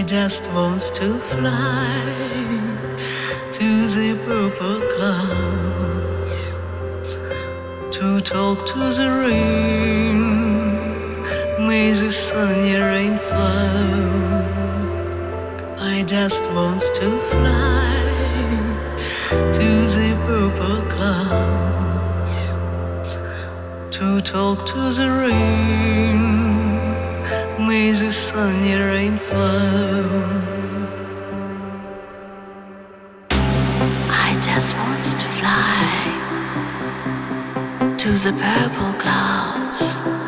just want to fly to the purple clouds, to talk to the rain. May the sunny rain flow. I just want to fly to the purple clouds, to talk to the rain. May the sunny rain flow. I just want to fly to the purple clouds,